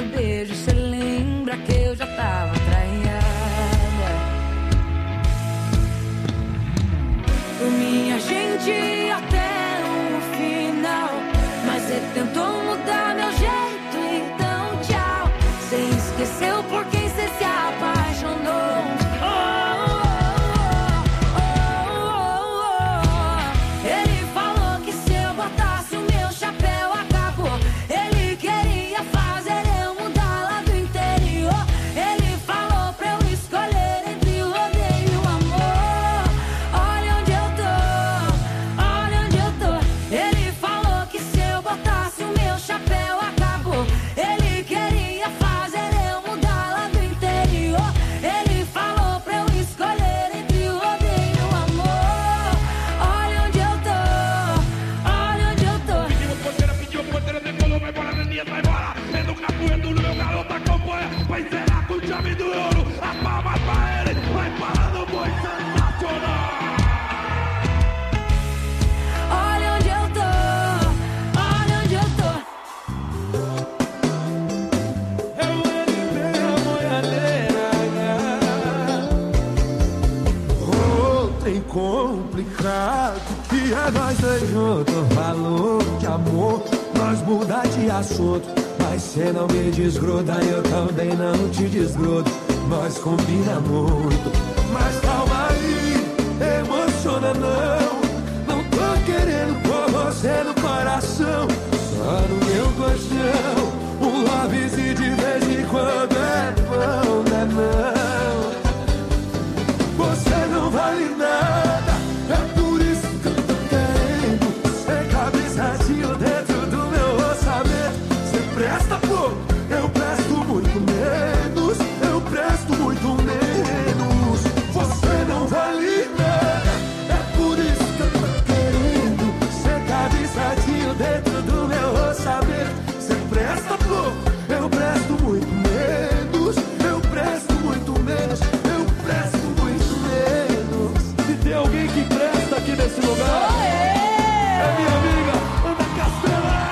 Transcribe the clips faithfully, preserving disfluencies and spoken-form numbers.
beijo, cê lembra que eu já tava traída. Por minha gente até o final, mas cê tentou mudar meu jeito, então tchau. Cê esqueceu por quem cê se apaixonou. Complicado que é nós dois juntos. Falou de amor, nós muda de assunto, mas cê não me desgruda, eu também não te desgrudo. Nós combina muito, mas calma aí, emociona não. Não tô querendo pôr você no coração, só no meu colchão. Um lovezinho de vez em quando é bom, né não? Você não vale nada, é por isso que eu tô querendo. Você cabe certinho dentro do meu orçamento. Você presta pouco, eu presto muito menos. Eu presto muito menos. Você não vale nada, é por isso que eu tô querendo. Você cabe certinho dentro do meu orçamento. Você presta pouco, eu presto muito menos. Eu presto muito menos. Eu presto muito menos. Se tem alguém que presta aqui nesse lugar, oh, é. é minha amiga Ana Castela.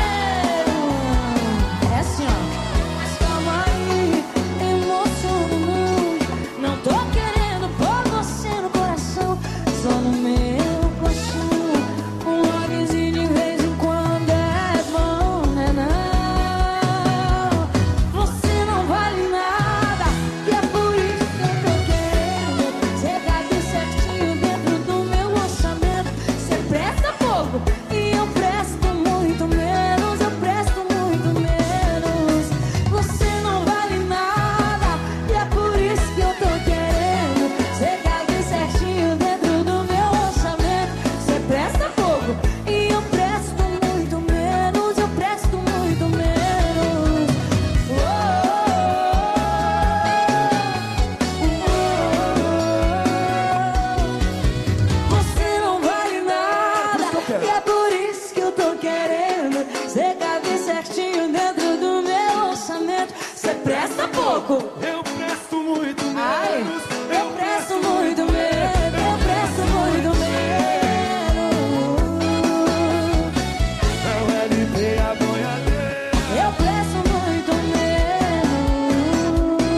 É, é assim, ó. Mas calma aí, emociona muito. Não tô querendo pôr você no coração, só no meu colchão. Um lovezinho de vez em quando é bom, né não? Você não vale nada, e é por isso que eu tô querendo. Você tá aqui certinho dentro do meu orçamento. Você presta pouco e eu presto muito menos. Eu presto muito menos. Você não vale nada, e é por isso que eu tô querendo. Você tá aqui certinho dentro do meu orçamento. Você presta pouco e eu presto muito menos. Eu presto muito menos. Você não vale nada, e é por isso que eu tô querendo. Você cabe certinho dentro do meu orçamento. Você presta pouco, Eu presto muito menos. ai, eu presto muito menos. Eu presto muito menos. É o L P, a boiadeira. Eu presto muito menos.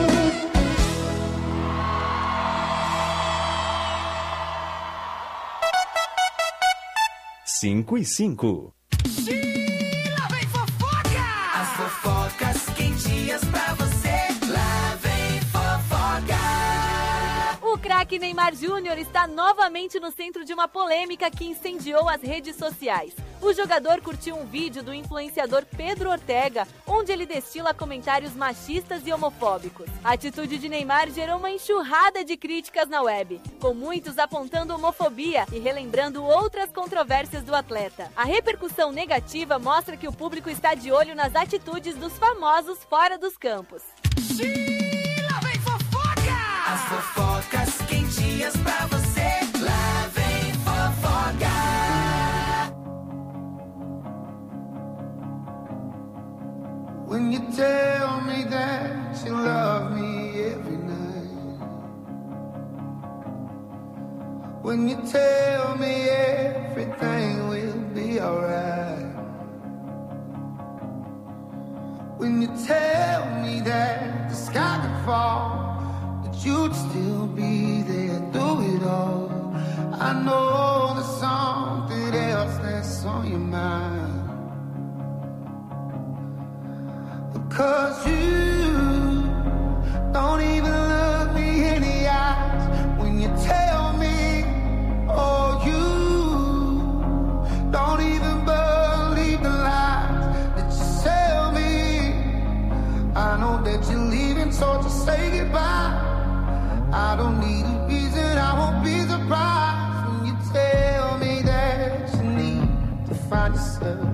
Cinco e cinco. Lá vem fofoca! As fofocas quentinhas pra você. Lá vem fofoca! O craque Neymar Júnior está novamente no centro de uma polêmica que incendiou as redes sociais. O jogador curtiu um vídeo do influenciador Pedro Ortega, onde ele destila comentários machistas e homofóbicos. A atitude de Neymar gerou uma enxurrada de críticas na web, com muitos apontando homofobia e relembrando outras controvérsias do atleta. A repercussão negativa mostra que o público está de olho nas atitudes dos famosos fora dos campos. Lá vem fofoca! As fofocas quentinhas pra você. Lá vem fofoca! When you tell me that you love me every night, when you tell me everything will be alright, when you tell me that the sky could fall, that you'd still be there through it all. I know there's something else that's on your mind, because you don't even look me in the eyes when you tell me, oh, you don't even believe the lies that you tell me. I know that you're leaving, so just say goodbye. I don't need a reason, I won't be surprised when you tell me that you need to find yourself,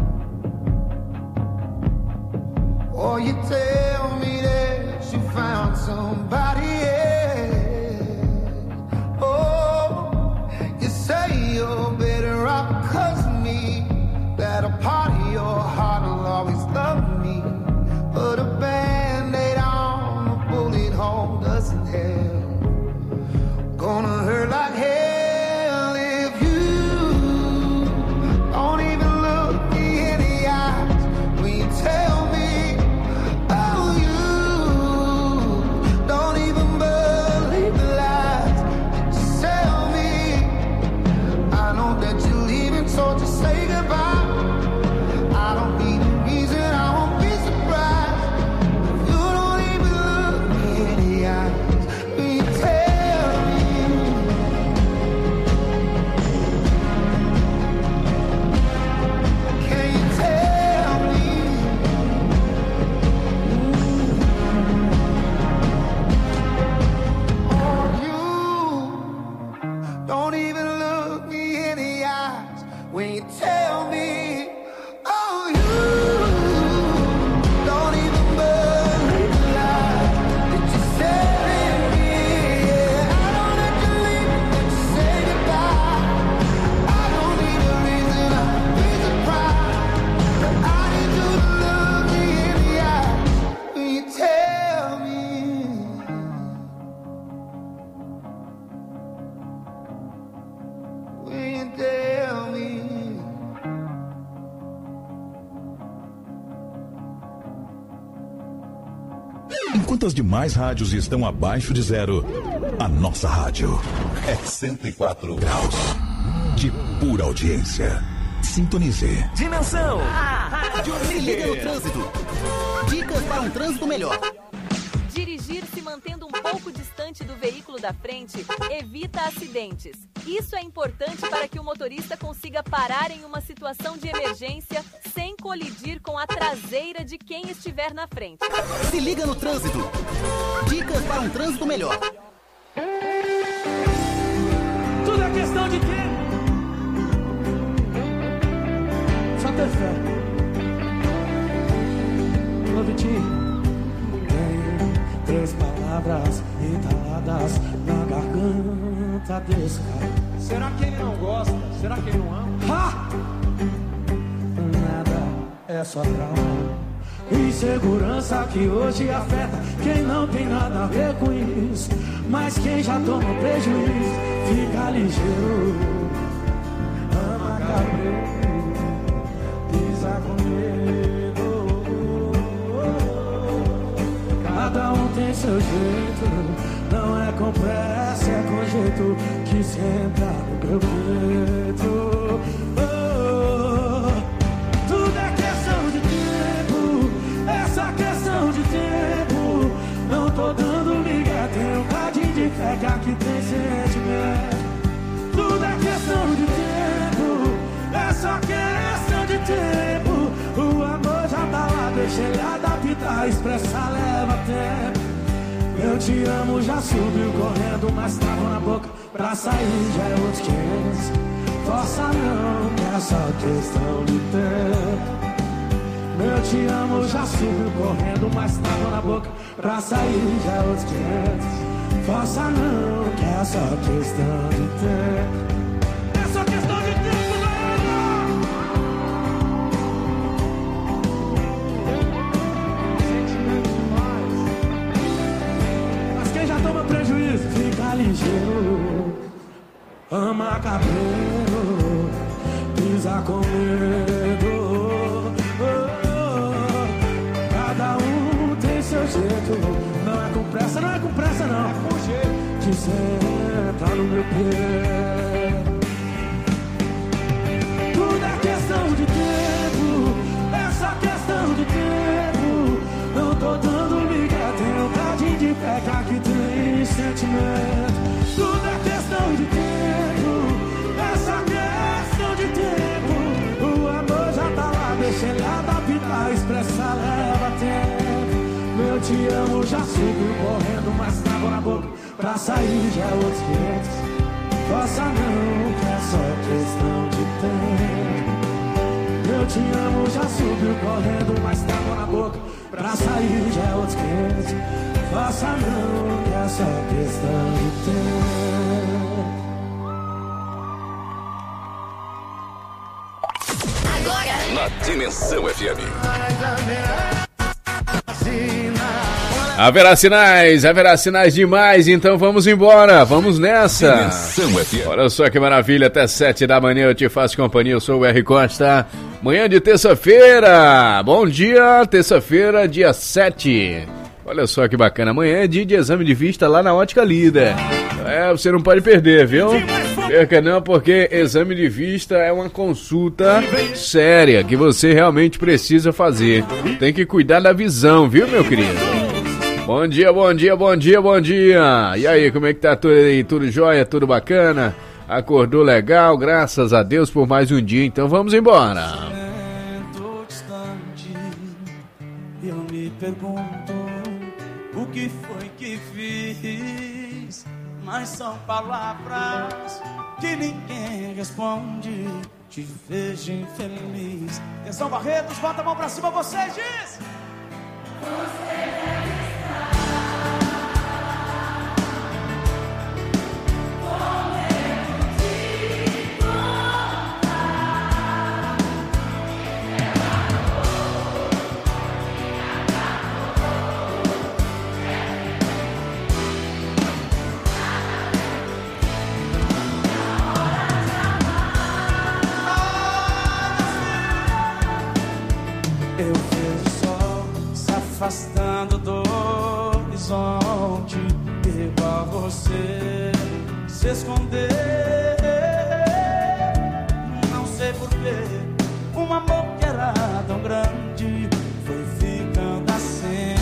or you tell me that you found somebody else. Oh, you say you're better off because of me, that a part of your heart will always love me, but a band-aid on a bullet hole doesn't help. Gonna hurt like hell if you don't even look me in the eyes when you tell me, oh, you don't even believe the lies that you tell me. I know that you're leaving, so just say goodbye. I don't need a reason, I won't be surprised if you don't even look me in the eyes when you tell me. Can you tell me? Oh, you don't even look me in the eyes when you tell me. Oh, you don't even believe the lies that you said in me. Yeah, I don't let you leave, but you say goodbye. I don't need a reason, I'll be surprised, but I need you to look me in the eyes when you tell me. When you tell me. Enquanto as demais rádios estão abaixo de zero, a nossa rádio é cento e quatro graus de pura audiência. Sintonize. Dimensão. Se liga no trânsito. Dicas para um trânsito melhor. Dirigir se mantendo um pouco distante do veículo da frente evita acidentes. Isso é importante para que o motorista consiga parar em uma situação de emergência sem colidir com a traseira de quem estiver na frente. Se liga no trânsito. Dicas para um trânsito melhor. Tudo é questão de tempo. Só ter fé. Novitinho. Três palavras entaladas na garganta desse cara. Será que ele não gosta? Será que ele não ama? Ha! Nada é só trauma. Insegurança que hoje afeta quem não tem nada a ver com isso. Mas quem já tomou prejuízo fica ligeiro. Ama cabreiro, pisa com medo. Cada um tem seu jeito, não é com pressa, é com jeito que senta no meu peito. Oh, tudo é questão de tempo, essa questão de tempo. Não tô dando migué, tem um cadinho de fé que aqui tem sentimento. Tudo é questão de tempo, é só questão de tempo. O amor já tá lá, deixa ele adaptar, expressar leva tempo. Eu te amo já subiu correndo, mas tava na boca pra sair já é outros quinhentos. Força não, que é só questão de tempo. Eu te amo já subiu correndo, mas tava na boca pra sair já é outros quinhentos. Força não, que é só questão de tempo. É só questão de tempo, prejuízo, fica ligeiro. Ama cabreiro, pisa com medo. Oh, jeito louco. Não é com pressa, não é com pressa não. É com jeito que senta no meu pé. Tudo é questão de tempo, essa questão de tempo. Não tô dando liga, tenho tadinho de pegar que tem sentimento. Tudo é questão de tempo, essa questão de tempo. O amor já tá lá, deixa ele adaptar, expressar leva tempo. Meu te amo já subiu correndo, mas tava na boca pra sair já é outros quinhentos. Força não, que é só questão de tempo. Eu te amo já subiu correndo, mas tava na boca pra sair já é outros quinhentos. Força não, que é só questão de tempo. Agora Na Dimensão F M. Haverá sinais, haverá sinais demais, então vamos embora, vamos nessa. Dimensão F M. Olha só que maravilha, até sete da manhã eu te faço companhia, eu sou o R. Costa. Manhã de terça-feira, bom dia, terça-feira, dia sete. Olha só que bacana, amanhã é dia de exame de vista lá na Ótica Líder. É, você não pode perder, viu? Perca não, porque exame de vista é uma consulta séria que você realmente precisa fazer. Tem que cuidar da visão, viu, meu querido? Bom dia, bom dia, bom dia, bom dia. E aí, como é que tá tudo aí? Tudo jóia? Tudo bacana? Acordou legal? Graças a Deus por mais um dia. Então vamos embora. Tô distante, eu me pergunto o que foi que fiz. Mas são palavras que ninguém responde. Te vejo infeliz. Atenção, Barretos, bota a mão pra cima, você diz. Você deve estar com medo de contar. Eu vejo o sol se afastando do horizonte, igual você se esconder. Não sei porquê, um amor que era tão grande foi ficando assim.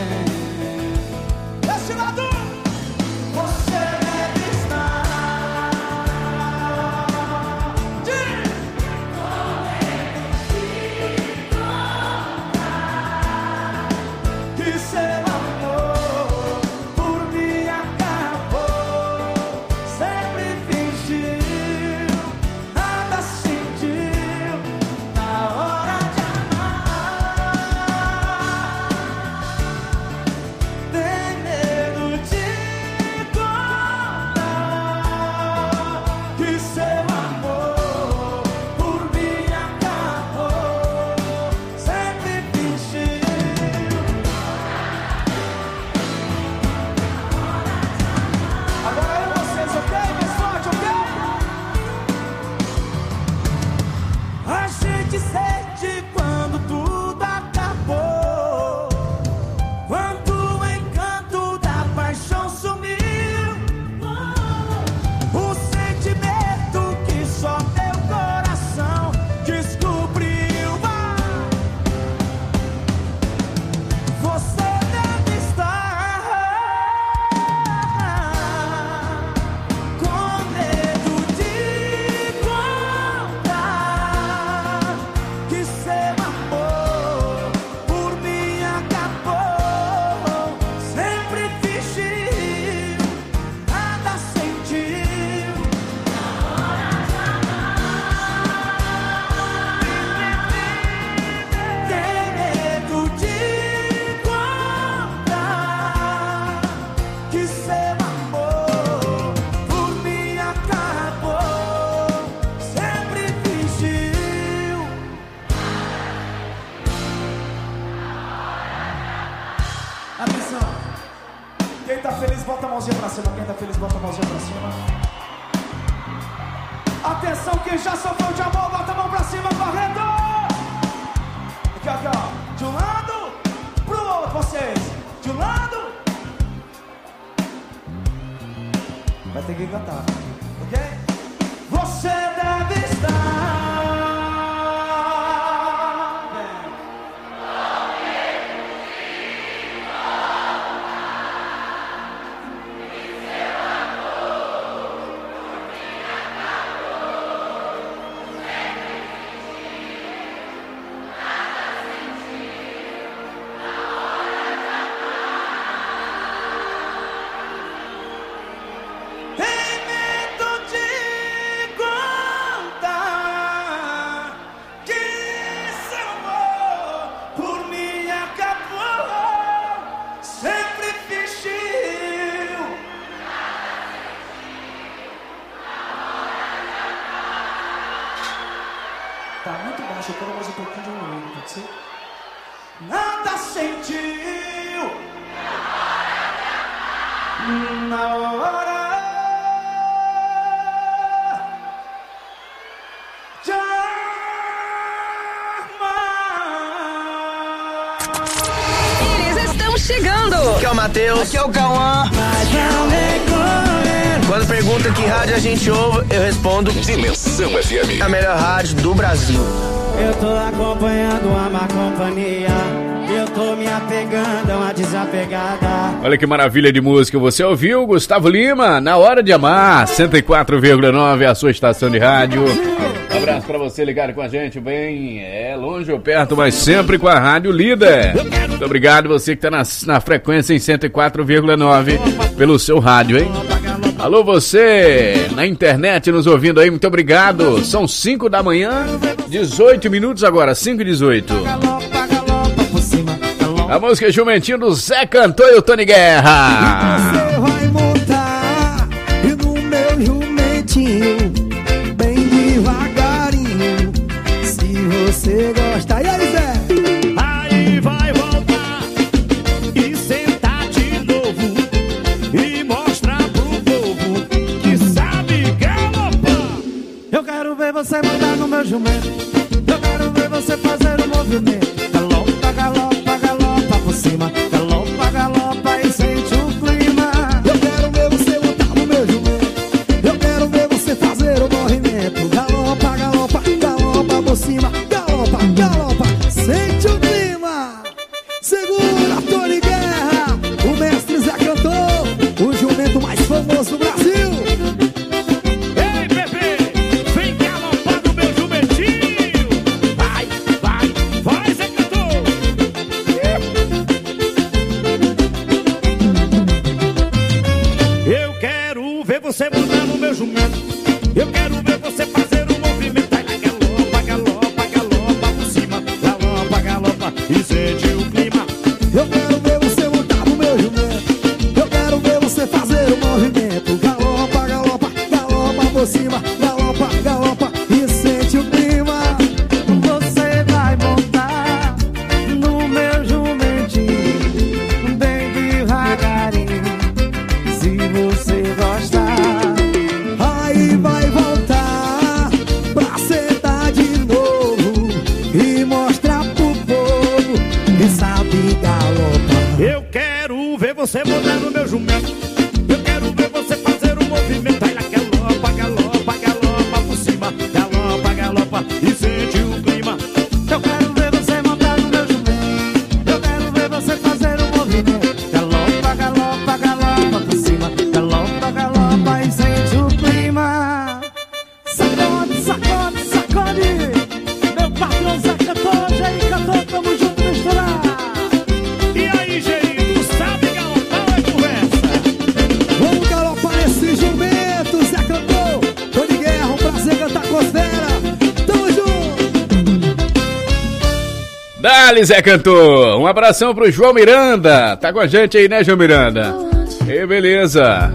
Desse lado, você deve estar de que seu amor por mim acabou. Sempre fingiu, nada sentiu na hora de amar. Tem medo de contar que seu amor por mim acabou. Sempre fingiu. Agora é vocês, ok? Mais forte, ok? A gente sente quando tudo acabou, quando o encanto da paixão sumiu. O sentimento que só teu coração descobriu. Você deve estar com medo de contar que seu amor por mim acabou. Sempre fingiu, nada sentiu na hora de amar. Tem medo de contar que seu amor por mim acabou. Sempre fingiu. Atenção. Quem tá feliz, bota a mãozinha pra cima. Quem tá feliz, bota a mãozinha pra cima. Atenção, quem já sofreu de amor, bota a mão pra cima, correndo. Aqui, aqui, ó. De um lado pro outro, vocês. De um tem que cantar. Ok? Você deve estar. Tá muito baixo, eu quero mais um pouquinho de volume, pode ser? Nada sentiu na hora de amar. Eles estão chegando. Aqui é o Matheus. Aqui é o Cauã. Quando pergunta que rádio a gente ouve, eu respondo Dimensão F M. a melhor rádio do Brasil. Eu tô acompanhando a má companhia. Eu tô me apegando a uma desapegada. Olha que maravilha de música. Você ouviu Gustavo Lima, Na Hora de Amar, cento e quatro vírgula nove, a sua estação de rádio. Um abraço pra você ligado com a gente, bem, é longe ou perto, mas sempre com a Rádio Líder. Muito obrigado você que tá na, na frequência em cento e quatro vírgula nove pelo seu rádio, hein? Alô você, na internet nos ouvindo aí, muito obrigado. São cinco da manhã, dezoito minutos agora, cinco e dezoito. A música é Jumentinho do Zé Cantor e o Tony Guerra. Você vai montar e no meu jumentinho, bem devagarinho, se você gostar. E aí, Zé? Aí vai voltar e sentar de novo e mostrar pro povo que sabe galopar. Eu quero ver você montar no meu jumento. Eu quero ver você fazer o movimento. Galopa, galopa, galopa por cima. Galopa, galopa e sente o clima. Eu quero ver você montar no meu jumento. Eu quero ver você fazer o movimento. Galopa, galopa, galopa por cima. Galopa, galopa, sente o clima. Segura, Tony Guerra, o mestre Zé Cantor, o jumento mais famoso do Brasil. Ei, bebê, vem galopar no meu jumentinho. Vai, vai, vai, Zé Cantor. Eu quero ver você montar no meu jumento. Eu quero ver você fazer o movimento. Vai lá, galopa, galopa, galopa por cima. Galopa, galopa e sente o clima. Eu quero ver você montar no meu jumento. Eu quero ver você fazer o movimento. Galopa, galopa, galopa por cima. Galopa, galopa e sente o clima. Você vai montar no meu jumentinho, bem devagarinho, se você gostar. Aí vai voltar pra sentar de novo e mostrar pro povo que sabe galopar. Eu quero ver você montar no meu jumento. Eu quero ver você fazer o movimento. Vai lá, galopa, galopa, galopa por cima. Galopa, galopa e sente o clima. Eu quero ver você montar no meu jumento. Eu quero ver você fazer o movimento. Galopa, galopa, galopa por cima. Galopa, galopa e sente o clima. Sacode, sacode, sacode. Meu patrão Zé Cantor, Jair Cantor, tamo junto misturar. E aí, Jair, tu sabe galopar ou é conversa? Vamos galopar esse jumento, Zé Cantor. Tony Guerra, um prazer cantar com os fera. Tamo junto. Dale, Zé Cantor. Um abração pro João Miranda. Tá com a gente aí, né, João Miranda? E beleza.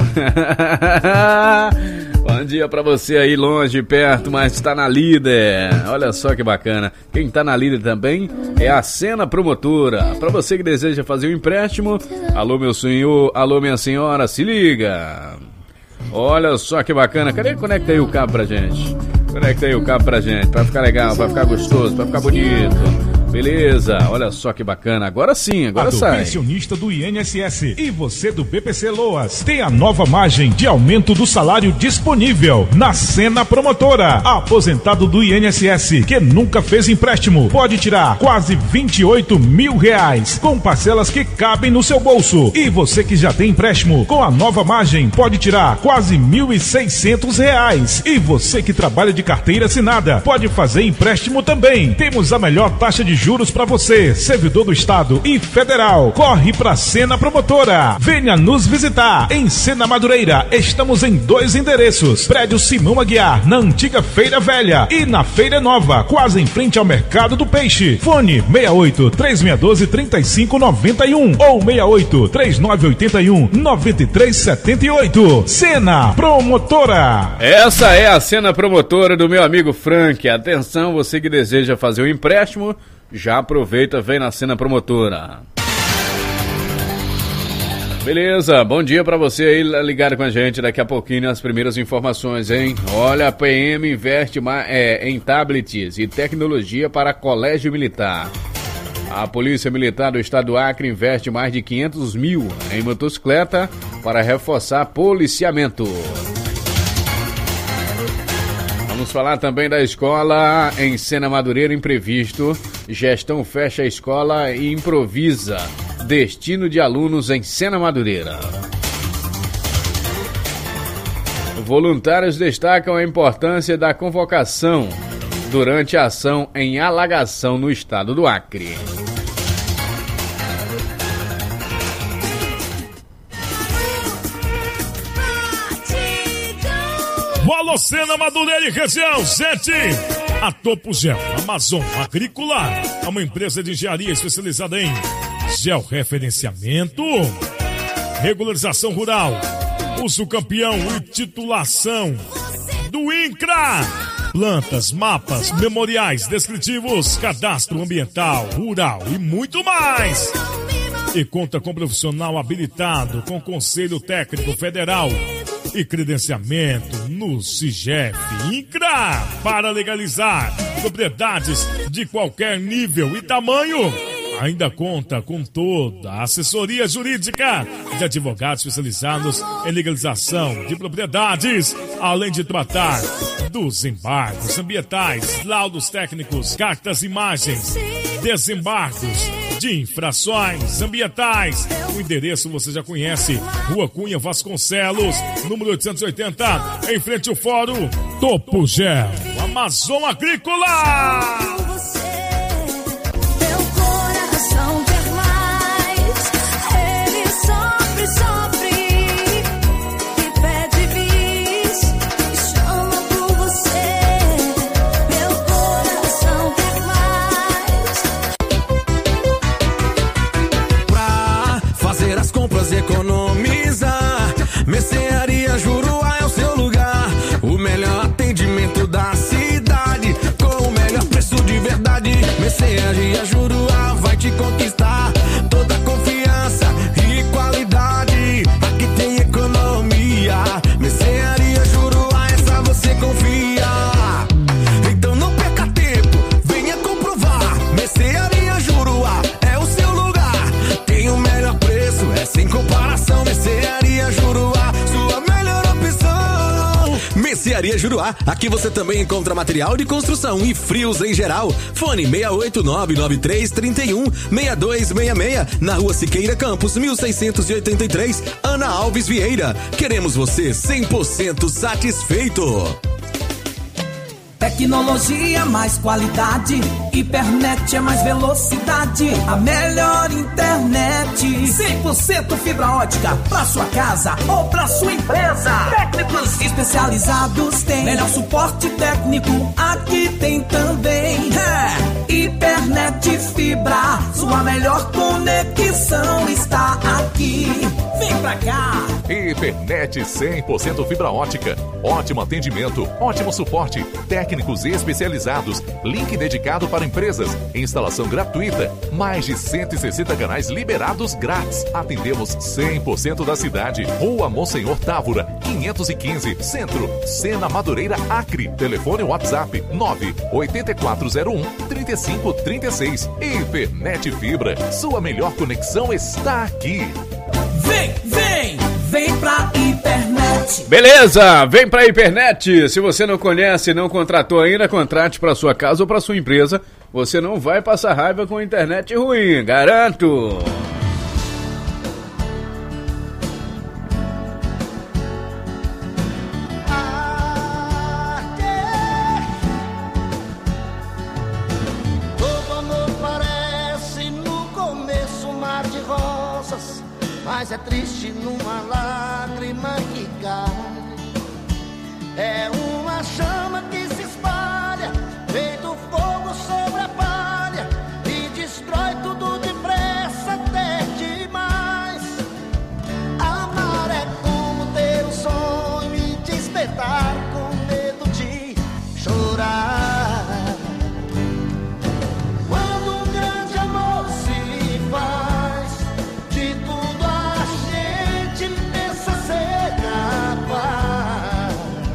Bom dia pra você aí, longe, perto, mas está na Líder. Olha só que bacana. Quem tá na Líder também é a Sena Promotora. Pra você que deseja fazer um empréstimo, alô, meu senhor, alô, minha senhora, se liga. Olha só que bacana. Cadê? Conecta aí o cabo pra gente. Conecta aí o cabo pra gente. Pra ficar legal, pra ficar gostoso, pra ficar bonito. Beleza, olha só que bacana. Agora sim, agora a do sai. pensionista do I N S S e você do B P C Loas tem a nova margem de aumento do salário disponível na Sena Promotora. Aposentado do I N S S que nunca fez empréstimo pode tirar quase vinte e oito mil reais com parcelas que cabem no seu bolso. E você que já tem empréstimo com a nova margem pode tirar quase mil e seiscentos reais. E você que trabalha de carteira assinada pode fazer empréstimo também. Temos a melhor taxa de juros para você, servidor do Estado e Federal. Corre pra Sena Promotora. Venha nos visitar em Sena Madureira. Estamos em dois endereços: Prédio Simão Aguiar, na antiga Feira Velha, e na Feira Nova, quase em frente ao Mercado do Peixe. Fone seis oito, três seis um dois, três cinco nove um ou seis oito, três nove oito um, nove três sete oito. Sena Promotora. Essa é a Sena Promotora do meu amigo Frank. Atenção, você que deseja fazer um empréstimo, já aproveita, vem na Sena Promotora. Beleza, bom dia pra você aí ligado com a gente. Daqui a pouquinho as primeiras informações, hein? Olha, a P M investe é, em tablets e tecnologia para colégio militar. A Polícia Militar do Estado do Acre investe mais de quinhentos mil em motocicleta para reforçar policiamento. Vamos falar também da escola em Sena Madureira. Imprevisto, gestão fecha a escola e improvisa destino de alunos em Sena Madureira. Voluntários destacam a importância da convocação durante a ação em alagação no estado do Acre. Alô, Sena Madureira e região, gente! A Topo Gel Amazon Agrícola é uma empresa de engenharia especializada em georreferenciamento, regularização rural, uso campeão e titulação do INCRA. Plantas, mapas, memoriais descritivos, cadastro ambiental, rural e muito mais. E conta com profissional habilitado com Conselho Técnico Federal e credenciamento no SIGEF INCRA para legalizar propriedades de qualquer nível e tamanho. Ainda conta com toda a assessoria jurídica de advogados especializados em legalização de propriedades, além de tratar dos embargos ambientais, laudos técnicos, cartas, imagens, desembargos de infrações ambientais. O endereço você já conhece: Rua Cunha Vasconcelos, número oitocentos e oitenta, em frente ao Fórum Topo Gel Amazon Agrícola. Economizar, Mercearia Juruá é o seu lugar. O melhor atendimento da cidade, com o melhor preço de verdade. Mercearia Juruá vai te conquistar. Toda confiança e qualidade, aqui tem economia. Mercearia Juruá, essa você confia. Então não perca tempo, venha comprovar. Mercearia Juruá é o seu lugar. Tem o melhor preço, é sem comparação. Mercearia Juruá, sua melhor opção. Mercearia Juruá, aqui você também encontra material de construção e frios em geral. Fone seis oito nove nove três três um seis dois seis seis, na Rua Siqueira Campos, mil seiscentos e oitenta e três, Ana Alves Vieira. Queremos você cem por cento satisfeito. Tecnologia, mais qualidade. Hipernet é mais velocidade. A melhor internet. cem por cento fibra ótica pra sua casa ou pra sua empresa. Técnicos especializados têm melhor suporte técnico. Aqui tem também. É, Hipernet Fibra. Sua melhor conexão está aqui. Vem pra cá. Hipernet cem por cento fibra ótica. Ótimo atendimento, ótimo suporte, técnicos especializados, link dedicado para empresas, instalação gratuita, mais de cento e sessenta canais liberados grátis. Atendemos cem por cento da cidade. Rua Monsenhor Távora, quinhentos e quinze, Centro, Sena Madureira, Acre. Telefone WhatsApp nove oito quatro zero um, três cinco três seis. Hipernet Fibra, sua melhor conexão está aqui. Vem, vem, vem pra Hipernet. Beleza, vem pra Hipernet. Se você não conhece, não contratou ainda, contrate pra sua casa ou pra sua empresa. Você não vai passar raiva com internet ruim, garanto. Mas é triste numa lágrima que cai. É uma chama que se espalha, feito fogo sobre a palha, e destrói tudo depressa até demais. Amar é como ter um sonho e despertar com medo de chorar. Quando um grande amor se faz, de tudo a gente pensa ser capaz.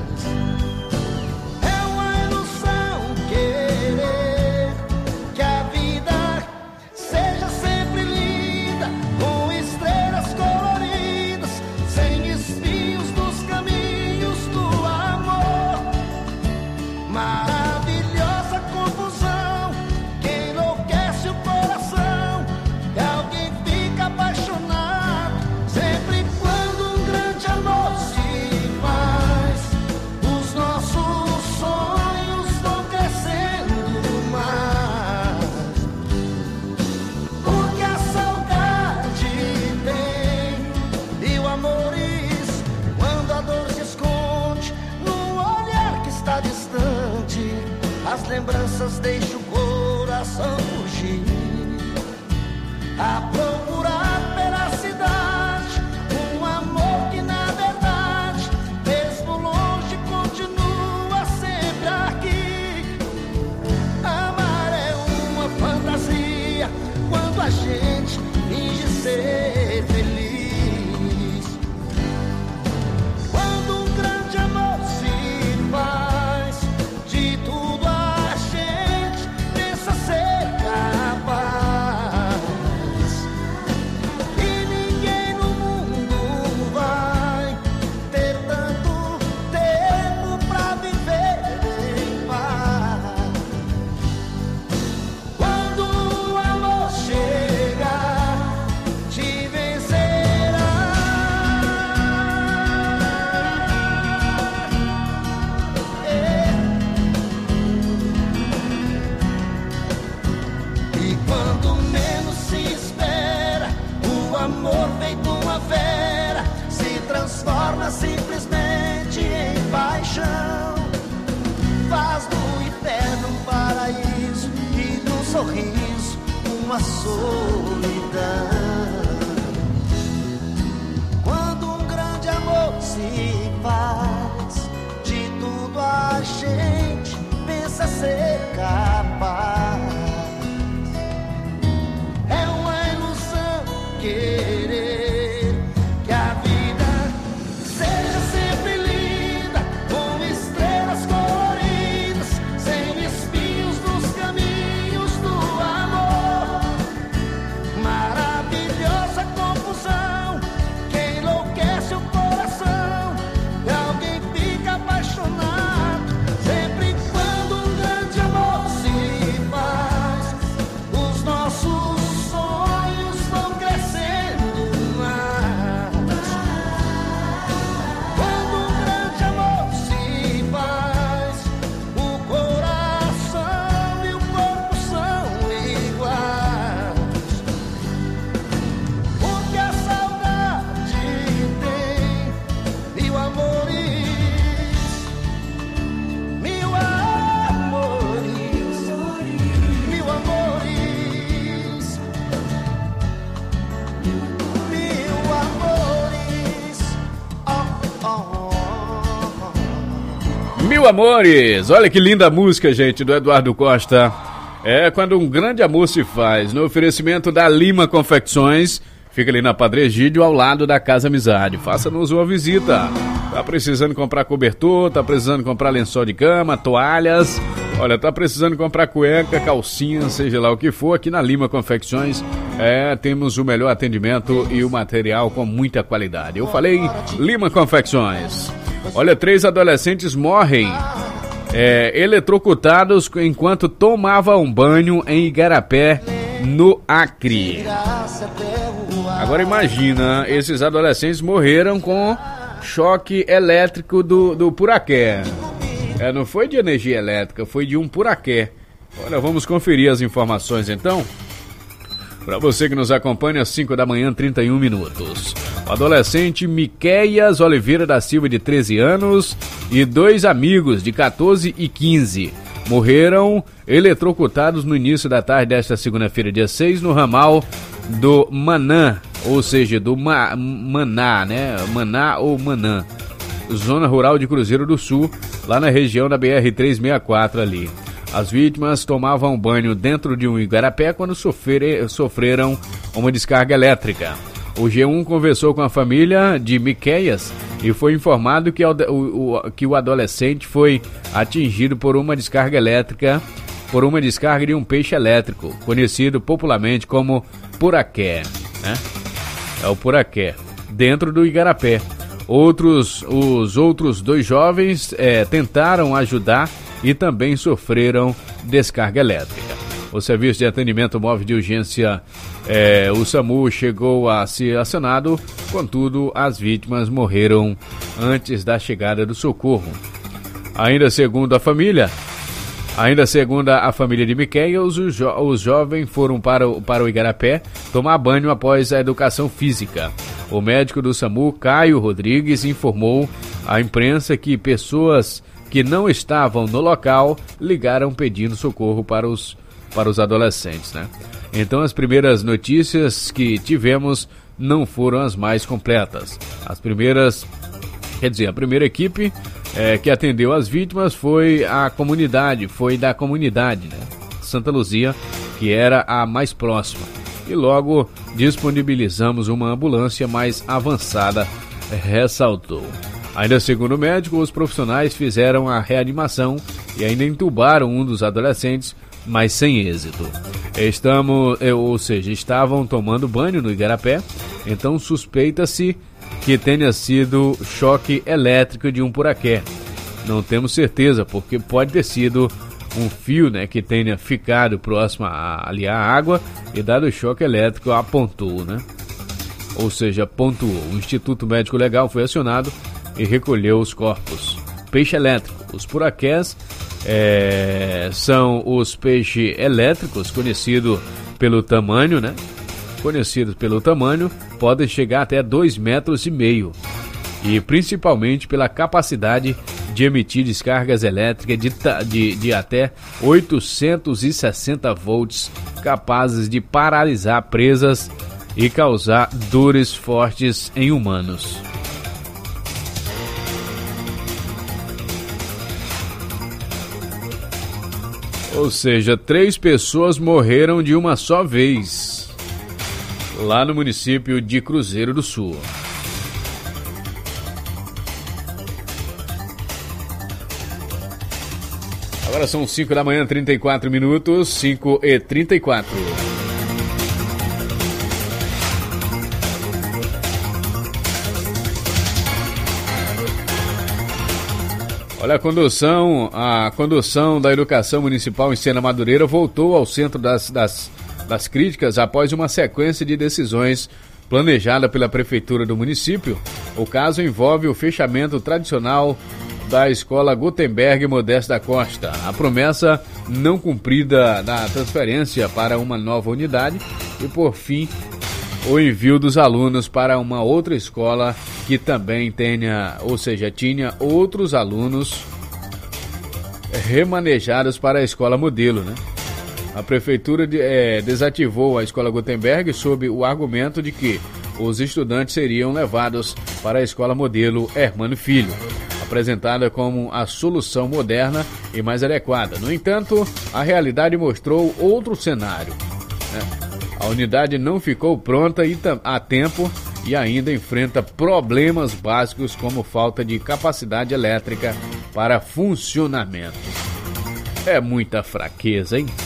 É uma ilusão querer que a vida seja sempre linda, com estrelas coloridas, sem espinhos nos caminhos do amor. Maravilhosa confusão que enlouquece o coração, e alguém fica apaixonado sempre quando um grande amor se faz. Os nossos sonhos vão crescendo mais, porque a saudade tem e o amor isso, quando a dor se esconde num olhar que está distante, as lembranças deixam o coração fugir a procurar pela cidade um amor que na verdade, mesmo longe, continua sempre aqui. Amar é uma fantasia quando a gente finge ser feliz. Quando um grande amor se faz, de tudo a gente pensa ser capaz. E ninguém no mundo vai ter tanto tempo pra viver em paz. Quando o amor chegar, te vencerá. É. E quando menos se espera, o amor feito uma fera se transforma simplesmente em paixão. Faz do inferno um paraíso e do sorriso uma solidão. Quando um grande amor se faz, de tudo a gente pensa ser capaz. É uma ilusão querer que a vida seja sempre linda, com estrelas coloridas, sem espinhos nos caminhos do amor. Maravilhosa confusão que enlouquece o coração, e alguém fica apaixonado sempre quando um grande amor se faz. Os nossos sonhos vão crescendo Mil Amores. Olha que linda música, gente, do Eduardo Costa. É quando um grande amor se faz, no oferecimento da Lima Confecções. Fica ali na Padre Egídio, ao lado da Casa Amizade. Faça-nos uma visita. Tá precisando comprar cobertor, tá precisando comprar lençol de cama, toalhas. Olha, tá precisando comprar cueca, calcinha, seja lá o que for. Aqui na Lima Confecções, é, temos o melhor atendimento e o material com muita qualidade. Eu falei Lima Confecções. Olha, três adolescentes morrem é, eletrocutados enquanto tomavam banho em Igarapé, no Acre. Agora imagina, esses adolescentes morreram com choque elétrico do, do Puraqué. É, não foi de energia elétrica, foi de um Puraqué. Olha, vamos conferir as informações então. Para você que nos acompanha às cinco da manhã, trinta e um minutos. O adolescente Miqueias Oliveira da Silva, de treze anos, e dois amigos de catorze e quinze morreram eletrocutados no início da tarde desta segunda-feira, dia seis, no ramal do Manã, ou seja, do Ma- Maná, né? Maná ou Manã, zona rural de Cruzeiro do Sul, lá na região da B R trezentos e sessenta e quatro ali. As vítimas tomavam banho dentro de um igarapé quando sofre- sofreram uma descarga elétrica. O G um conversou com a família de Miqueias e foi informado que o, o, que o adolescente foi atingido por uma descarga elétrica, por uma descarga de um peixe elétrico, conhecido popularmente como Puraqué, né? É o Puraqué, dentro do igarapé. Outros, os outros dois jovens é, tentaram ajudar e também sofreram descarga elétrica. O Serviço de Atendimento Móvel de Urgência, é, o SAMU, chegou a ser acionado, contudo, as vítimas morreram antes da chegada do socorro. Ainda segundo a família, ainda segundo a família de Miqueias, os, jo- os jovens foram para o, para o Igarapé tomar banho após a educação física. O médico do SAMU, Caio Rodrigues, informou à imprensa que pessoas que não estavam no local ligaram pedindo socorro para os, para os adolescentes, né? Então as primeiras notícias que tivemos não foram as mais completas. As primeiras, quer dizer, a primeira equipe é, que atendeu as vítimas foi a comunidade, foi da comunidade, né? Santa Luzia, que era a mais próxima. E logo disponibilizamos uma ambulância mais avançada, ressaltou. Ainda segundo o médico, os profissionais fizeram a reanimação e ainda entubaram um dos adolescentes, mas sem êxito. Estamos, ou seja, estavam tomando banho no Igarapé, então suspeita-se que tenha sido choque elétrico de um Puraqué. Não temos certeza, porque pode ter sido um fio, né, que tenha ficado próximo a, ali à água e dado choque elétrico, apontou, né? Ou seja, pontuou. O Instituto Médico Legal foi acionado e recolheu os corpos. Peixe elétrico. Os Puraqués é, são os peixes elétricos, conhecidos pelo tamanho, né? Conhecidos pelo tamanho, podem chegar até dois metros e meio. E principalmente pela capacidade de emitir descargas elétricas de, de, de até oitocentos e sessenta volts, capazes de paralisar presas e causar dores fortes em humanos. Ou seja, três pessoas morreram de uma só vez, lá no município de Cruzeiro do Sul. Agora são cinco da manhã, trinta e quatro minutos, cinco e trinta e quatro. Olha, a condução, a condução da educação municipal em Sena Madureira voltou ao centro das, das, das críticas após uma sequência de decisões planejada pela prefeitura do município. O caso envolve o fechamento tradicional da escola Gutenberg Modesto da Costa, a promessa não cumprida da transferência para uma nova unidade e, por fim, o envio dos alunos para uma outra escola que também tenha, ou seja, tinha outros alunos remanejados para a escola modelo, né? A prefeitura de, é, desativou a escola Gutenberg sob o argumento de que os estudantes seriam levados para a escola modelo Hermano Filho. A apresentada como a solução moderna e mais adequada. No entanto, a realidade mostrou outro cenário, né? A unidade não ficou pronta a tempo e ainda enfrenta problemas básicos como falta de capacidade elétrica para funcionamento. É muita fraqueza, hein?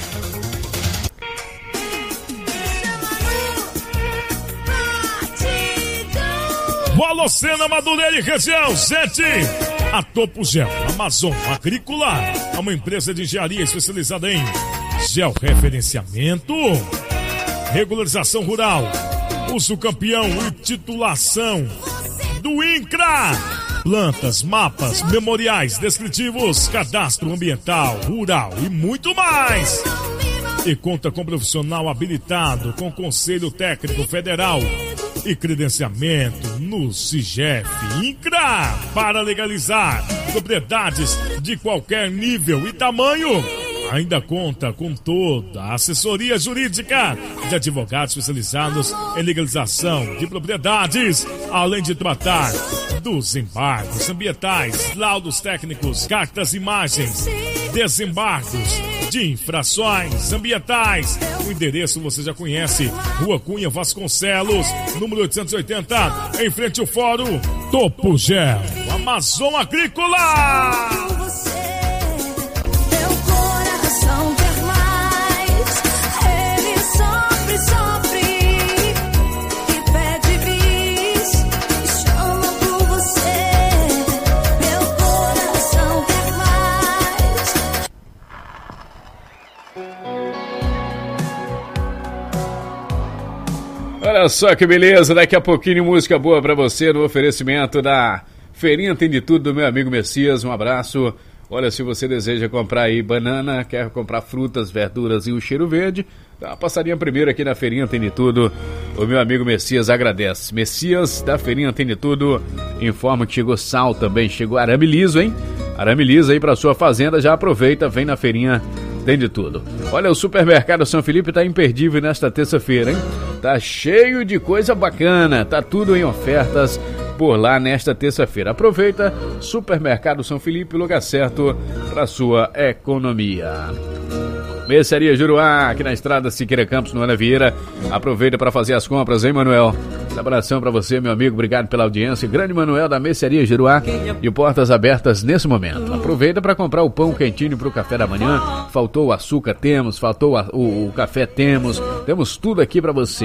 Valocena, Madureira e região. sete. A Topo Gel Amazon Agrícola é uma empresa de engenharia especializada em georreferenciamento, regularização rural, uso campeão e titulação do INCRA. Plantas, mapas, memoriais descritivos, cadastro ambiental, rural e muito mais. E conta com profissional habilitado com Conselho Técnico Federal e credenciamento no SIGEF INCRA para legalizar propriedades de qualquer nível e tamanho. Ainda conta com toda a assessoria jurídica de advogados especializados em legalização de propriedades, além de tratar dos embargos ambientais, laudos técnicos, cartas, imagens, desembargos de infrações ambientais. O endereço você já conhece: Rua Cunha Vasconcelos, número oitocentos e oitenta, em frente ao Fórum Topo Gel Amazon Agrícola. Olha só que beleza, daqui a pouquinho música boa pra você no oferecimento da Feirinha Tem de Tudo do meu amigo Messias. Um abraço. Olha, se você deseja comprar aí banana, quer comprar frutas, verduras e o cheiro verde, dá uma passadinha primeiro aqui na Feirinha Tem de Tudo. O meu amigo Messias agradece. Messias da Feirinha Tem de Tudo informa que chegou sal também, chegou arame liso, hein? Arame liso aí pra sua fazenda, já aproveita, vem na Feirinha Tem de Tudo. Olha, o Supermercado São Felipe tá imperdível nesta terça-feira, hein? Tá cheio de coisa bacana, tá tudo em ofertas por lá nesta terça-feira. Aproveita, Supermercado São Felipe, lugar certo para sua economia. Mercearia Juruá, aqui na estrada Siqueira Campos, no Ana Vieira. Aproveita para fazer as compras, hein, Manuel? Um abração para você, meu amigo, obrigado pela audiência. Grande Manuel da Mercearia Juruá, de portas abertas nesse momento. Aproveita para comprar o pão quentinho para o café da manhã. Faltou o açúcar, temos. Faltou a, o, o café, temos. Temos tudo aqui para você.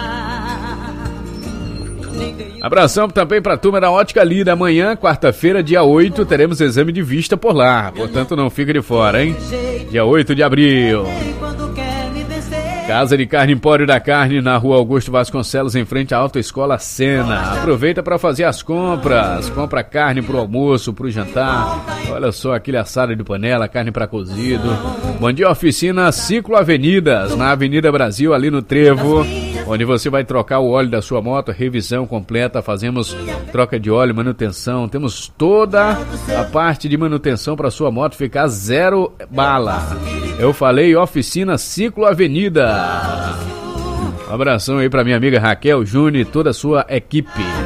Abração também para a turma da Ótica Lida. Amanhã, quarta-feira, dia oito, teremos exame de vista por lá. Portanto, não fica de fora, hein? Dia oito de abril. Casa de Carne Empório da Carne, na Rua Augusto Vasconcelos, em frente à Autoescola Sena. Aproveita para fazer as compras. Compra carne pro almoço, pro jantar. Olha só, aquele assado de panela, carne para cozido. Bom dia, oficina Ciclo Avenidas, na Avenida Brasil, ali no Trevo, onde você vai trocar o óleo da sua moto, revisão completa, fazemos troca de óleo, manutenção, temos toda a parte de manutenção para sua moto ficar zero bala. Eu falei oficina Ciclo Avenida. Um abração aí para minha amiga Raquel Júnior e toda a sua equipe.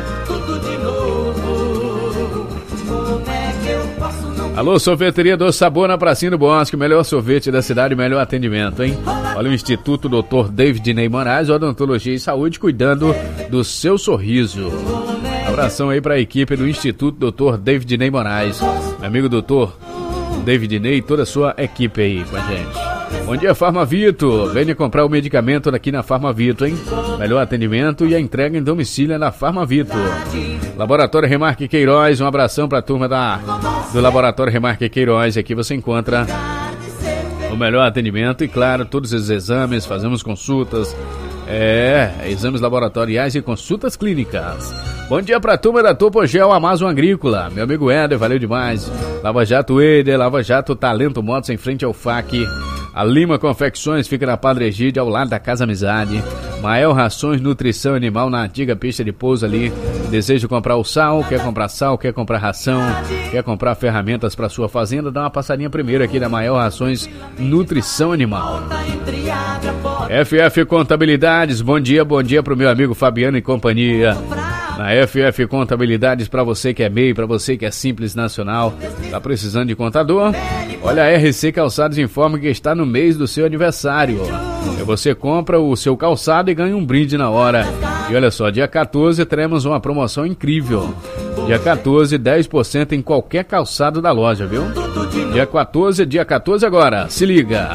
Alô, sorveteria do Sabor na Pracinha do Bosque, melhor sorvete da cidade, melhor atendimento, hein? Olha o Instituto doutor David Ney Moraes, Odontologia e Saúde, cuidando do seu sorriso. Abração aí para a equipe do Instituto doutor David Ney Moraes, meu amigo doutor David Ney e toda a sua equipe aí com a gente. Bom dia, Farmavito. Venha comprar o medicamento aqui na Farmavito, hein? Melhor atendimento e a entrega em domicílio na Farmavito. Laboratório Remarque Queiroz, um abração para a turma da, do Laboratório Remarque Queiroz. Aqui você encontra o melhor atendimento e, claro, todos os exames, fazemos consultas, é, exames laboratoriais e consultas clínicas. Bom dia pra turma da Topo Gel Amazon Agrícola. Meu amigo Éder, valeu demais. Lava Jato Éder, Lava Jato Talento Motos em frente ao F A C. A Lima Confecções fica na Padre Egídio, ao lado da Casa Amizade. Mael Rações Nutrição Animal, na antiga pista de pouso ali. Deseja comprar o sal, quer comprar sal, quer comprar ração, quer comprar ferramentas para sua fazenda, dá uma passadinha primeiro aqui da Mael Rações Nutrição Animal. F F Contabilidades, bom dia, bom dia pro meu amigo Fabiano e companhia. Na F F Contabilidades, para você que é MEI, para você que é Simples Nacional, tá precisando de contador? Olha, a R C Calçados informa que está no mês do seu aniversário. E você compra o seu calçado e ganha um brinde na hora. E olha só, dia quatorze teremos uma promoção incrível. Dia quatorze, dez por cento em qualquer calçado da loja, viu? Dia quatorze, dia quatorze agora, se liga.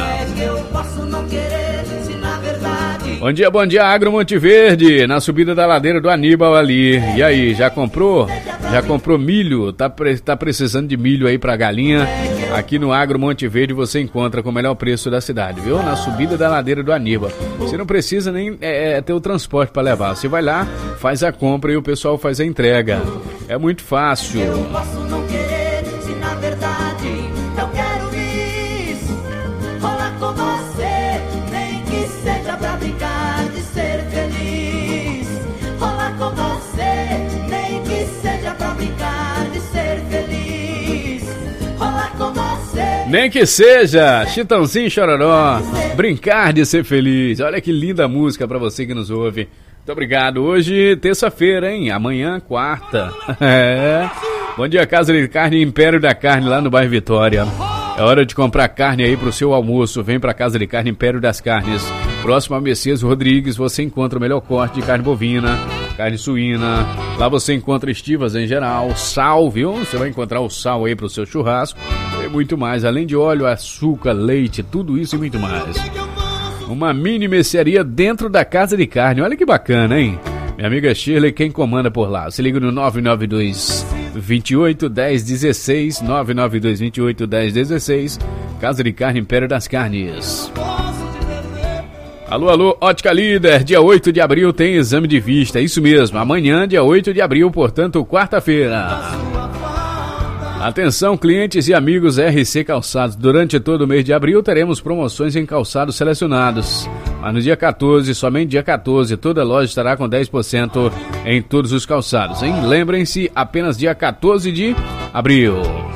Bom dia, bom dia, Agro Monte Verde, na subida da ladeira do Aníbal ali. E aí, já comprou? Já comprou milho? Tá, pre- tá precisando de milho aí pra galinha? Aqui no Agro Monte Verde você encontra com o melhor preço da cidade, viu? Na subida da ladeira do Aníbal. Você não precisa nem é, ter o transporte para levar. Você vai lá, faz a compra e o pessoal faz a entrega. É muito fácil. Eu posso não querer, se na verdade eu quero isso. Rolar com você, nem que seja pra brincar de ser feliz. Rolar com você, nem que seja pra brincar de ser feliz. Rolar com você. Nem que seja Chitãozinho e Chororó, brincar de ser feliz. Olha que linda música pra você que nos ouve. Muito obrigado. Hoje, terça-feira, hein? Amanhã, quarta. É. Bom dia, Casa de Carne Império da Carne, lá no bairro Vitória. É hora de comprar carne aí pro seu almoço. Vem pra Casa de Carne Império das Carnes. Próximo a Messias Rodrigues, você encontra o melhor corte de carne bovina, carne suína. Lá você encontra estivas em geral, sal, viu? Você vai encontrar o sal aí pro seu churrasco. E muito mais, além de óleo, açúcar, leite, tudo isso e muito mais. Uma mini mercearia dentro da Casa de Carne. Olha que bacana, hein? Minha amiga Shirley, quem comanda por lá? Se liga no nove nove dois, vinte e oito, dez, dezesseis. nove nove dois, vinte e oito, dez, dezesseis. Casa de Carne Império das Carnes. Alô, alô, Ótica Líder. Dia oito de abril tem exame de vista. Isso mesmo, amanhã, dia oito de abril, portanto, quarta-feira. Atenção, clientes e amigos R C Calçados. Durante todo o mês de abril teremos promoções em calçados selecionados. Mas no dia quatorze, somente dia quatorze, toda loja estará com dez por cento em todos os calçados, hein? Lembrem-se, apenas dia quatorze de abril.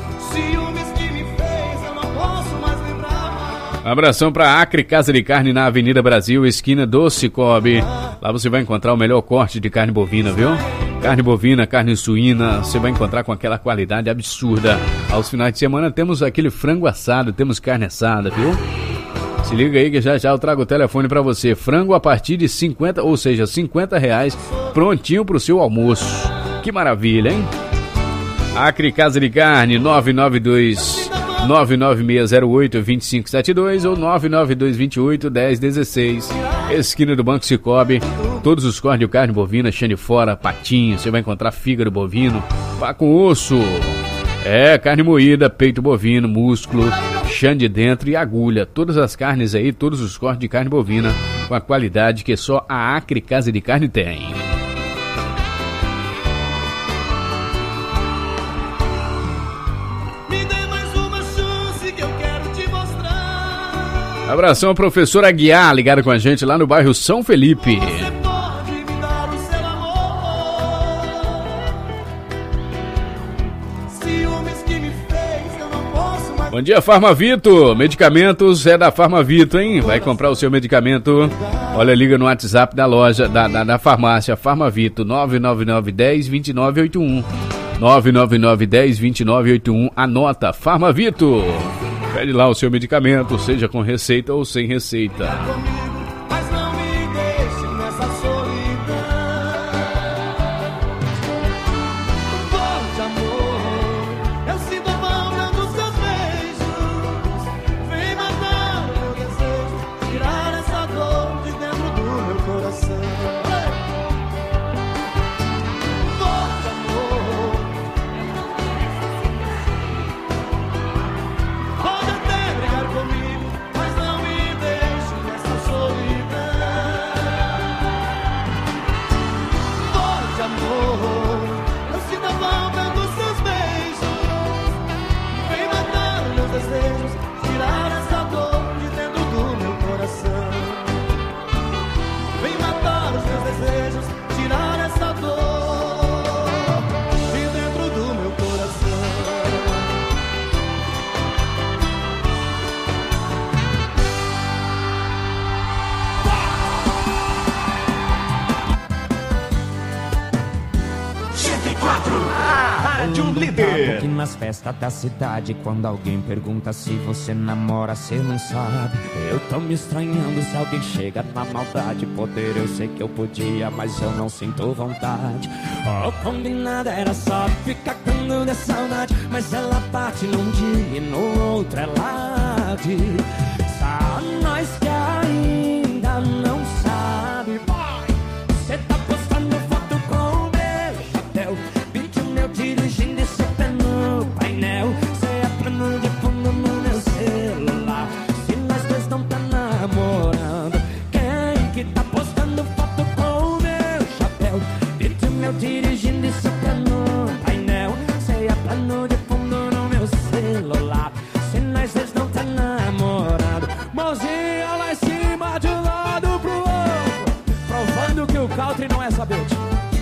Abração para Acre Casa de Carne na Avenida Brasil, esquina do Cicobi. Lá você vai encontrar o melhor corte de carne bovina, viu? Carne bovina, carne suína, você vai encontrar com aquela qualidade absurda. Aos finais de semana temos aquele frango assado, temos carne assada, viu? Se liga aí que já já eu trago o telefone para você. Frango a partir de cinquenta, ou seja, cinquenta reais, prontinho pro seu almoço. Que maravilha, hein? Acre Casa de Carne, nove nove dois, nove nove seis zero oito, dois cinco sete dois ou nove nove dois, vinte e oito, dez, dezesseis. Esquina do Banco Cicobi. Todos os cortes de carne bovina, chane fora, patinho, você vai encontrar fígado bovino, pá com osso, é, carne moída, peito bovino, músculo, chã de dentro e agulha. Todas as carnes aí, todos os cortes de carne bovina com a qualidade que só a Acre Casa de Carne tem. Abração ao professor Aguiar, ligado com a gente lá no bairro São Felipe. Bom dia, Farmavito. Medicamentos é da Farmavito, hein? Vai comprar o seu medicamento. Olha, liga no WhatsApp da loja, da, da, da farmácia Farmavito, nove nove nove, dez, vinte e nove oitenta e um. nove nove nove, dez, vinte e nove oitenta e um. Anota, Farmavito. Pede lá o seu medicamento, seja com receita ou sem receita. Rádio Líder. Que nas festas da cidade, quando alguém pergunta se você namora, cê não sabe. Eu tô me estranhando se alguém chega na maldade. Poder eu sei que eu podia, mas eu não sinto vontade. O combinado era só ficar quando der saudade, mas ela parte num dia e no outro ela diz. Só nós que ainda não sabe. Cê tá postando foto com o meu chapéu, vídeo meu dirigindo e seu pé no painel. Cê é plano de fundo no meu celular. Se nós dois não tá namorando, quem que tá postando foto com o meu chapéu, vídeo meu dirigindo e seu pé no painel. Cê é plano de fundo no meu celular. Se nós dois não tá namorando, mãozinha lá em cima de um lado pro outro, provando que o country não é sabete.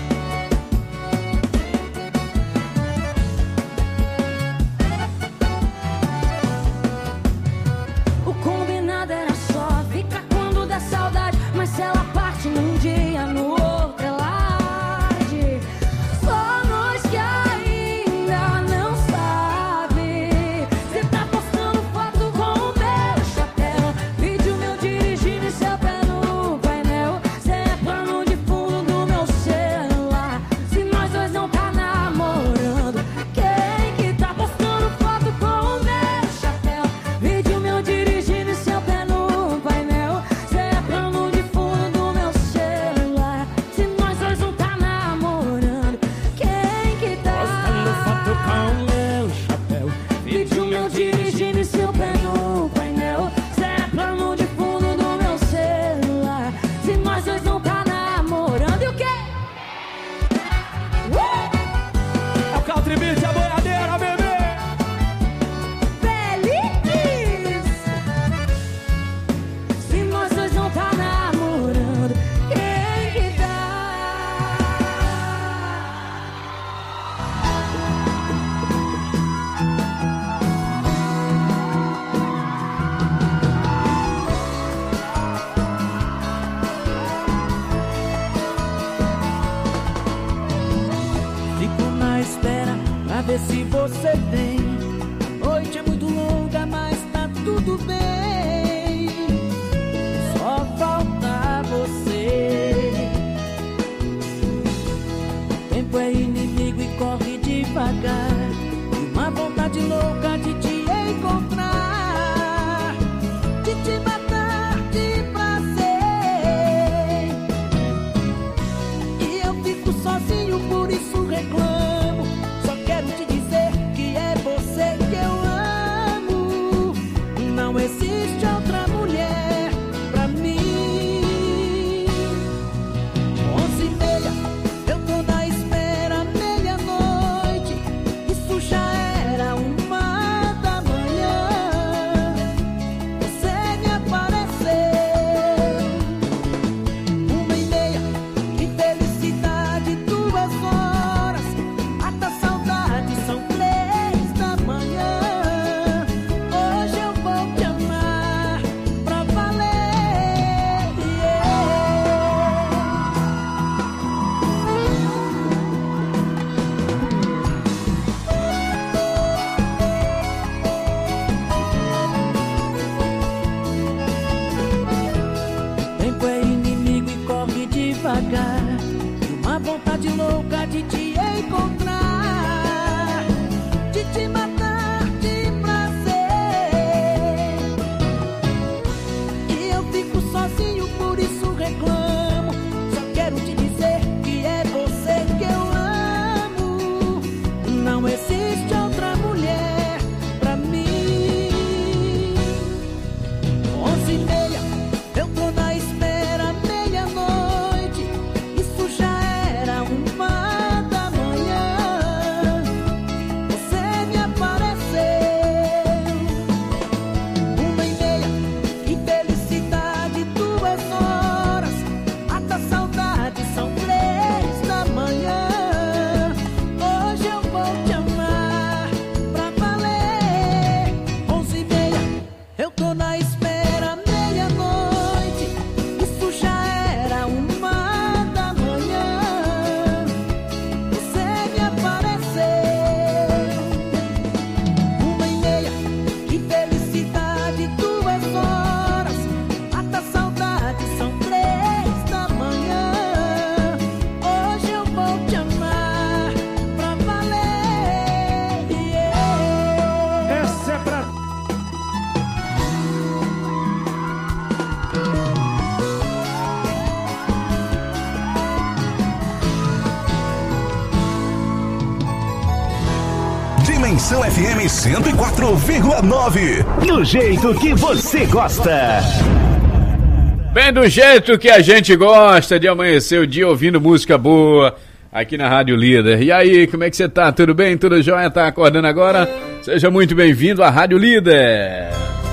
O combinado era só ficar quando der saudade, mas se ela parte num dia, no outro ela diz. Só nós que ainda não sabe. Cê tá postando foto com o meu chapéu, vídeo meu dirigindo e seu pé no painel. Cê é plano de fundo do meu celular. Se nós dois não tá namorando, quem que tá postando foto com o meu chapéu, vídeo meu dirigindo e seu pé no painel. Cê é plano de fundo do meu celular. Se nós dois não tá namorando, quem que tá postando foto com o meu chapéu, vídeo meu dirigindo e seu pé no painel. Cê é plano de fundo do meu celular. Se nós dois não tá namorando, e o quê? É o country beat, a boiadeira, bebê. Feliz! Se nós dois não tá namorando, quem que tá? Fico na espera pra ver se você vem. A noite é muito longa, mas tá tudo bem. Só falta você. O tempo é inimigo e corre devagar. E uma vontade louca de te encontrar, de te matar de prazer. E eu fico sozinho, por isso reclamo. Só quero te dizer que é você que eu amo. Não existe outra mulher pra mim. Onze e meia, eu tô na espera, meia-noite. Isso já era uma da manhã. Você me apareceu. Uma e meia, que felicidade, duas horas. Mata a saudade, são três da manhã. Hoje eu vou te amar pra valer. O tempo é inimigo e corre devagar. E uma vontade louca de te encontrar, de te matar de prazer. E eu fico sozinho, por isso reclamo. Só quero te dizer que é você que eu amo. Não existe outra mulher pra mim. Onze e meia, eu tô na espera, meia-noite. Isso já Atenção F M cento e quatro vírgula nove. Do jeito que você gosta. Bem do jeito que a gente gosta de amanhecer o dia ouvindo música boa aqui na Rádio Líder. E aí, como é que você tá? Tudo bem? Tudo jóia? Tá acordando agora? Seja muito bem-vindo à Rádio Líder.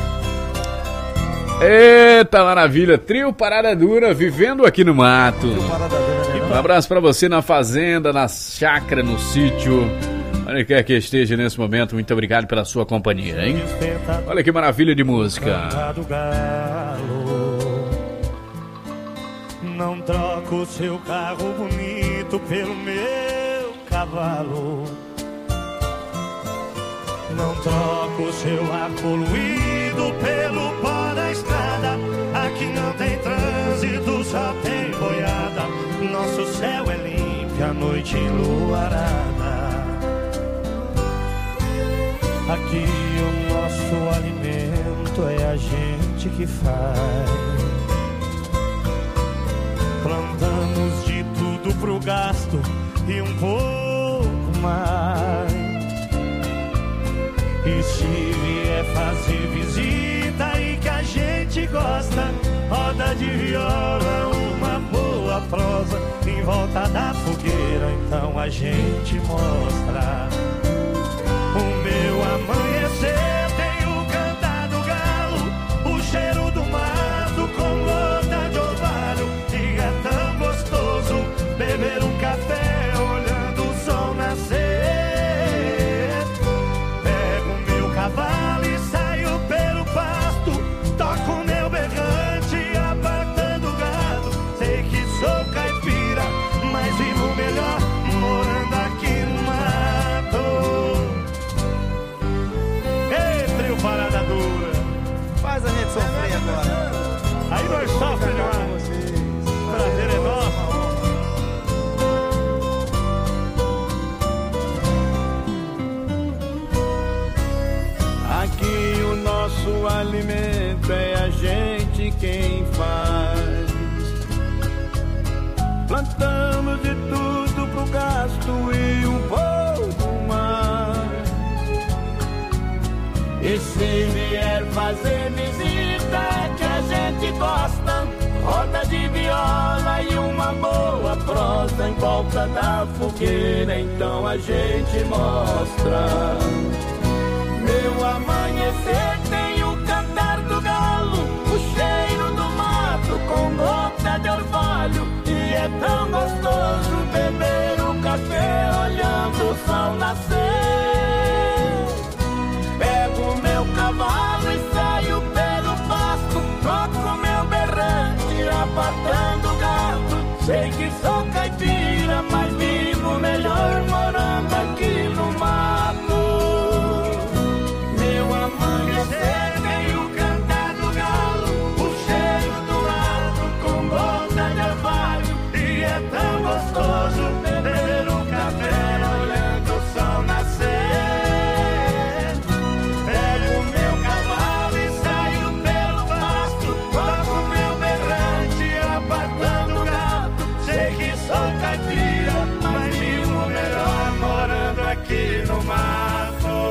Eita maravilha, trio Parada Dura vivendo aqui no mato. Um abraço pra você na fazenda, na chácara, no sítio, onde quer que esteja nesse momento. Muito obrigado pela sua companhia, hein? Olha que maravilha de música. Não troco o seu carro bonito pelo meu cavalo. Não troco o seu ar poluído pelo pó da estrada. Aqui não tem trânsito, só tem boiada. Nosso céu é limpo, a noite enluarada. Aqui o nosso alimento é a gente que faz. Plantamos de tudo pro gasto e um pouco mais. E se vier fazer visita e que a gente gosta, roda de viola, uma boa prosa em volta da fogueira, então a gente mostra. O meu amanhecer tem o cantar do galo, o cheiro do mato com gota de orvalho. E é tão gostoso beber um café olhando o sol nascer. Cavalo e saio pelo pasto, toco meu berrante, apartando gado. Sei que sou caipira, mas vivo melhor morando aqui no mato. Ei, trio Parada Dura, faz a gente sofrer agora. Aí nós sofremos demais. Prazer é nosso. Aqui o nosso alimento é a gente quem faz. Plantamos de tudo pro gasto e um pouco mais. E se vier fazer visita que a gente gosta, roda de viola e uma boa prosa em volta da fogueira, então a gente mostra. Meu amanhecer tem o cantar do galo, o cheiro do mato com gota de orvalho. E é tão gostoso beber um café olhando o sol nascer. Pego meu cavalo e saio pelo pasto, toco meu berrante, apartando gado. Sei que sou caipira, mas vivo melhor morando aqui no mato. Tem o cantar do galo, o cheiro do mato com gota de orvalho. E é tão gostoso beber um café olhando o sol nascer. Pego meu cavalo e saio pelo pasto, toco meu berrante, apartando gado. Sei que sou caipira, mas vivo melhor morando aqui no mato.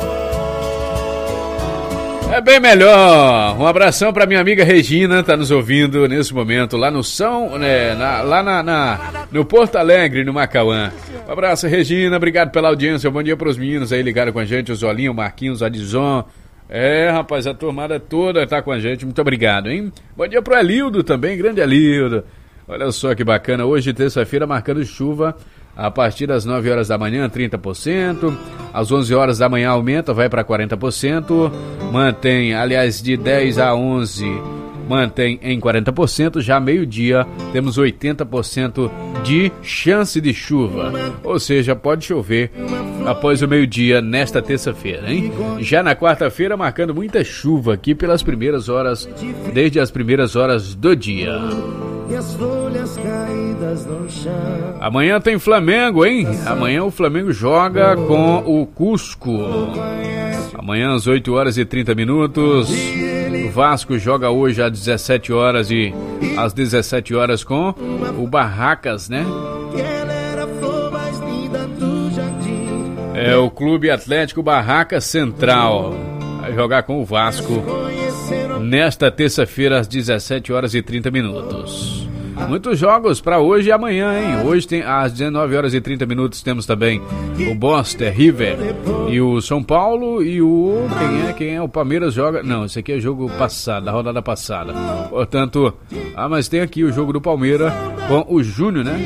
É bem melhor. Um abração pra minha amiga Regina, tá nos ouvindo nesse momento lá no São, né, na, lá na, na, no Porto Alegre, no Macauã. Um abraço, Regina, obrigado pela audiência. Bom dia pros meninos aí ligaram com a gente, o Zolinho, o Marquinhos, o Adison. É, rapaz, a turmada toda tá com a gente, muito obrigado, hein? Bom dia pro Elildo também, grande Elildo. Olha só que bacana, hoje, terça-feira, marcando chuva. A partir das nove horas da manhã, trinta por cento. Às onze horas da manhã aumenta, vai para quarenta por cento. Mantém, aliás, de dez a onze, mantém em quarenta por cento. Já meio-dia, temos oitenta por cento de chance de chuva. Ou seja, pode chover após o meio-dia nesta terça-feira, hein? Já na quarta-feira, marcando muita chuva aqui pelas primeiras horas, desde as primeiras horas do dia. E as folhas caídas no chão. Amanhã tem Flamengo, hein? Amanhã o Flamengo joga com o Cusco. Amanhã às oito horas e trinta minutos. O Vasco joga hoje às dezessete horas e às dezessete horas com o Barracas, né? É o Clube Atlético Barraca Central. Vai jogar com o Vasco nesta terça-feira às dezessete horas e trinta minutos. Muitos jogos para hoje e amanhã, hein? Hoje tem às dezenove horas e trinta minutos temos também o Boston River e o São Paulo e o quem é? Quem é? O Palmeiras joga. Não, esse aqui é jogo passado, da rodada passada. Portanto, ah, mas tem aqui o jogo do Palmeiras com o Júnior, né?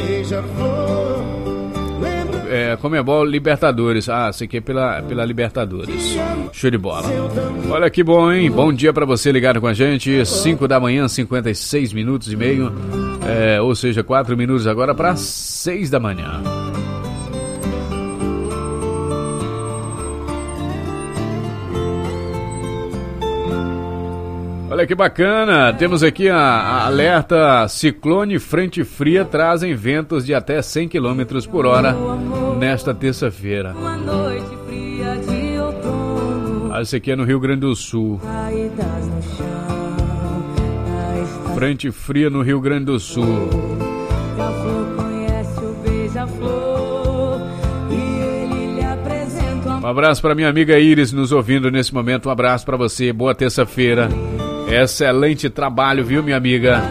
É, Comebol Libertadores. Ah, isso aqui é pela, pela Libertadores. Show de bola. Olha que bom, hein? Bom dia pra você ligado com a gente. cinco da manhã, cinquenta e seis minutos e meio. É, ou seja, quatro minutos agora para seis da manhã. Olha que bacana, temos aqui a, a alerta ciclone frente fria trazem ventos de até cem quilômetros por hora nesta terça-feira. Ah, esse aqui é no Rio Grande do Sul. Frente fria no Rio Grande do Sul. Um abraço para minha amiga Iris nos ouvindo nesse momento, um abraço para você, boa terça-feira. Excelente trabalho, viu, minha amiga?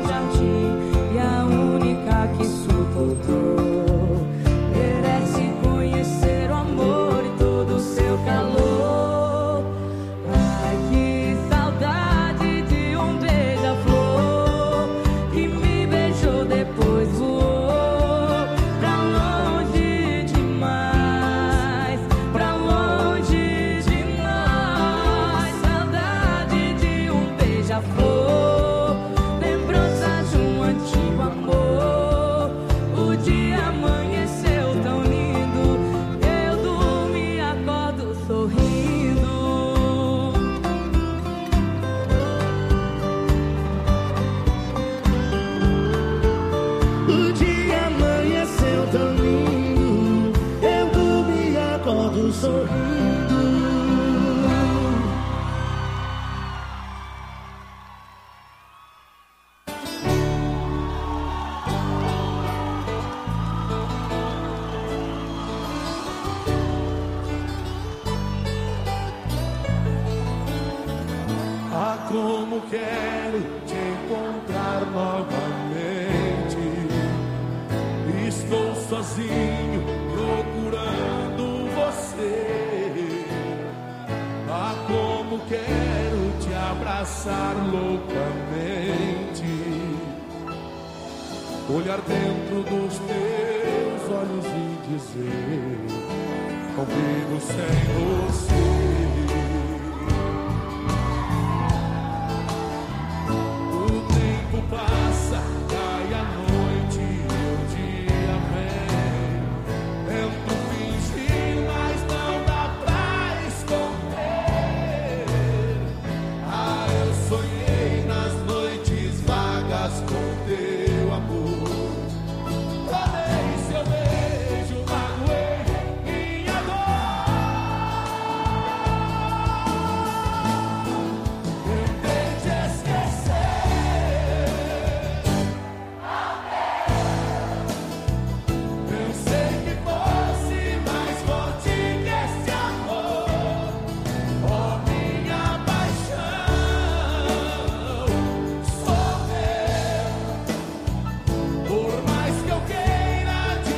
Como quero te encontrar novamente. Estou sozinho procurando você. Ah, como quero te abraçar loucamente. Olhar dentro dos teus olhos e dizer: não vivo sem você.